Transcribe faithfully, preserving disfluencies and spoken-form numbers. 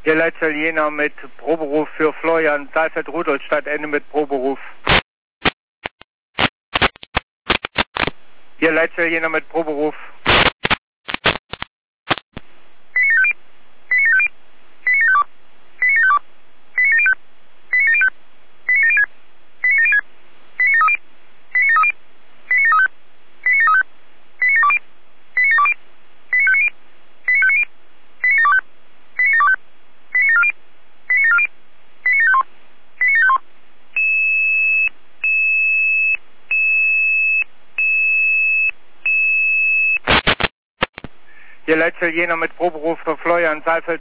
Hier Leitzahl Jena mit Proberuf für Florian Saalfeld-Rudolstadt, Ende mit Proberuf. Hier Leitzahl Jena mit Proberuf. Hier Leitzahl Jena mit Proberuf für Florian Saalfeld